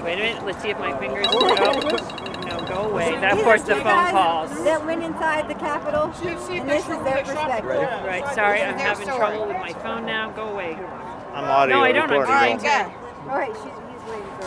Wait a minute. Let's see if my fingers. No, go away. That forced the phone calls. That went inside the Capitol, and this is their perspective. Right. Sorry, I'm having trouble with my phone now. Go away. I'm audio No, I don't. I'm recording. trying to. All right, he's waiting for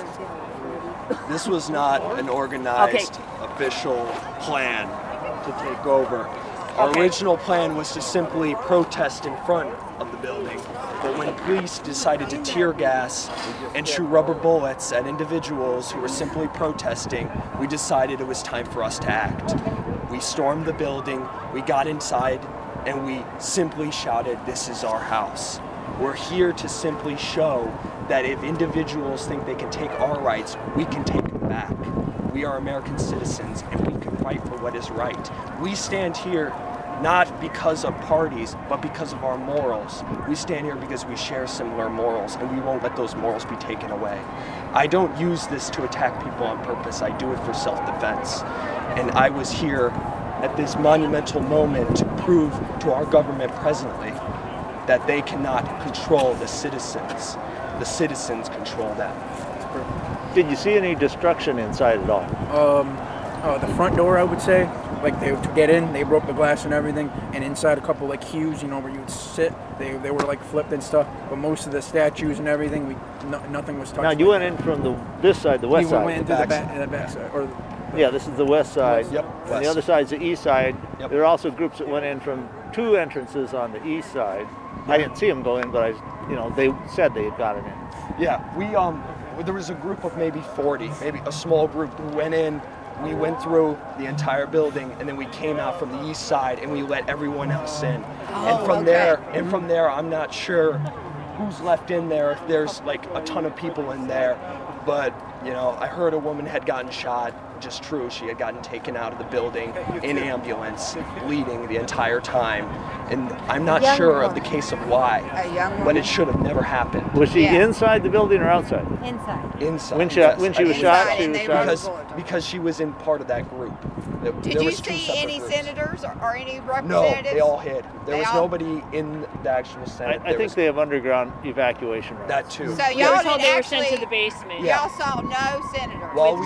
him. This was not an organized official plan to take over. Our original plan was to simply protest in front of the building, but when police decided to tear gas and shoot rubber bullets at individuals who were simply protesting, we decided it was time for us to act. We stormed the building, we got inside, and we simply shouted, "This is our house." We're here to simply show that if individuals think they can take our rights, we can take them back. We are American citizens and we can fight for what is right. We stand here not because of parties, but because of our morals. We stand here because we share similar morals and we won't let those morals be taken away. I don't use this to attack people on purpose. I do it for self-defense. And I was here at this monumental moment to prove to our government presently that they cannot control the citizens. The citizens control them. Did you see any destruction inside at all? The front door, I would say. Like, to get in, they broke the glass and everything, and inside a couple like cues, where you would sit, they were like flipped and stuff. But most of the statues and everything, nothing was touched. Now you went in from this side, the west We side. went into the back side, or Yeah, this is the west side. Yep, And west. the other side's the east side. Yep. There are also groups that went in from two entrances on the east side. I didn't see them go in, but they said they had gotten in. Yeah, there was a group of maybe 40, maybe a small group who went in. We went through the entire building, and then we came out from the east side, and we let everyone else in. And from there, I'm not sure who's left in there. If there's like a ton of people in there, but I heard a woman had gotten shot. Just true, she had gotten taken out of the building in ambulance, bleeding the entire time. And I'm not sure of the case of why, but it should have never happened. Was she inside the building or outside? Inside. Inside. When she yes. was shot, she was shot. Because she was in part of that group. Did There you was two see separate any groups. senators or any No, representatives? they all hid. There They was all- nobody in the actual Senate. I think they have underground evacuation routes. that too. So We y'all were told didn't they were actually, sent to the basement. y'all saw no senators.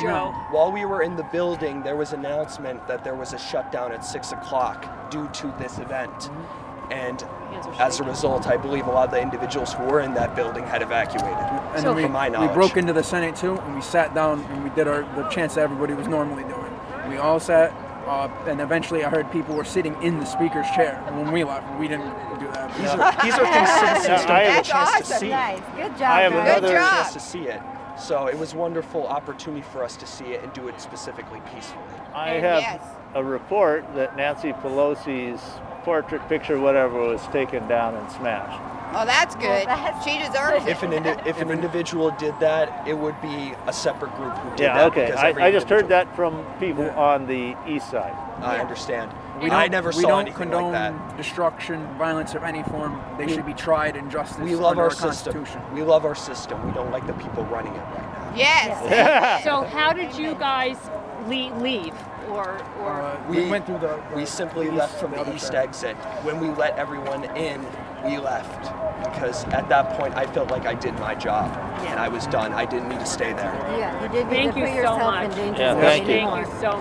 While we were in the building, there was an announcement that there was a shutdown at 6 o'clock due to this event. And as a result, I believe a lot of the individuals who were in that building had evacuated. and So- then from my we knowledge. broke into the Senate too, and we sat down and we did the chants that everybody was normally doing. We all sat, and eventually I heard people were sitting in the speaker's chair. And when we left, we didn't do that. These are things citizens don't I get have- a chance to That's see. Nice. Good job, I have guys. another- Good job. Chance to see it. So it was a wonderful opportunity for us to see it and do it specifically peacefully. I And have yes. a report that Nancy Pelosi's portrait picture, whatever, was taken down and smashed. Oh, that's good. that's She deserves it. If an individual did that, it would be a separate group who did Yeah, that. okay. because every I just heard individual- that from people on the east side. I understand. We I don't- never we saw don't anything condone like that. destruction, violence of any form. They should be tried in justice We love under our our system. Constitution. We love our system. We don't like the people running it right now. Yes. So how did you guys leave? Or We went through We simply east- left from the other east side. exit. When we let everyone in, we left. Because at that point, I felt like I did my job. And I was done. I didn't need to stay there. Yeah, you didn't need Thank to you put so yourself much. in danger. Yeah, for thank you. anymore. Thank you so